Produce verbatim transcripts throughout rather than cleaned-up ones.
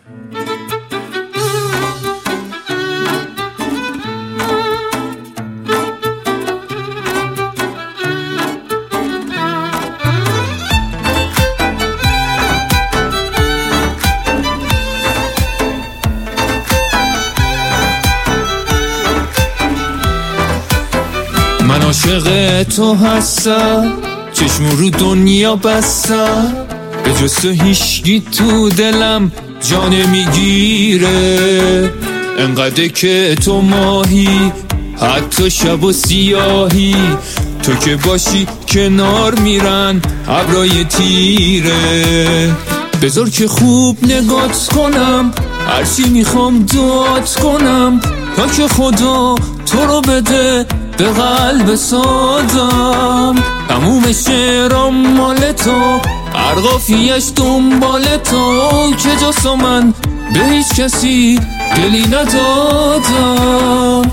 من عاشق تو هستم، چشم رو دنیا بستم، به جز تو هیچکی تو دلم جان میگیره. انقدر که تو ماهی، حتی شب و سیاهی، تو که باشی کنار میرن ابرای تیره. بذار که خوب نگات کنم، هرچی میخوام دعات کنم، تا که خدا تو رو بده به قلب سادم. تموم شعرام مال تو، هر قافیه‌اش دنبال تو، که جاسا من به هیچ کسی دلی ندادم.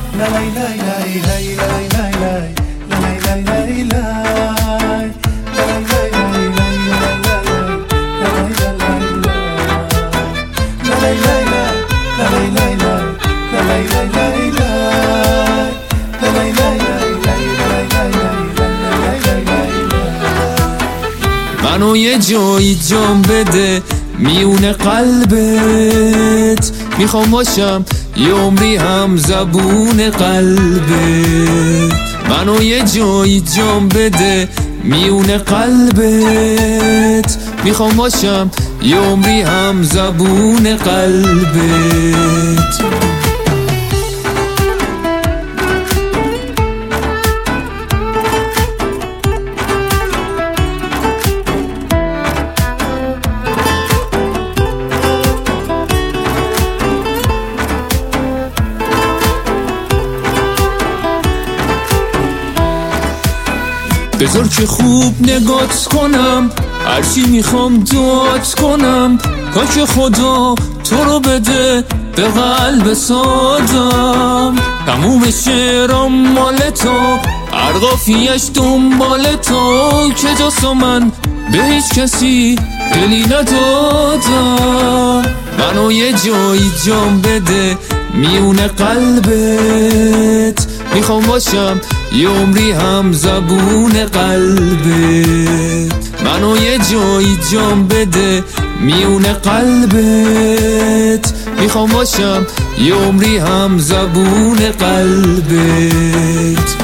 منو یه جایی جام بده میون قلبت، میخوام باشم یه عمری هم زبون قلبت. منو یه جایی جام بده میون قلبت، میخوام باشم یه عمری هم زبون قلبت. بذار که خوب نگات کنم، هرچی میخوام دعات کنم، تا که خدا تو رو بده به قلب سادم. تموم شعرام مال تو، هر قافیه‌اش دنبال تو، که جاسا من به هیچ کسی دلی ندادم. منو یه جایی جام بده میون قلبت، میخوام باشم یه عمری هم زبون قلبت. منو یه جایی جام بده میون قلبت، میخوام باشم یه عمری هم زبون قلبت.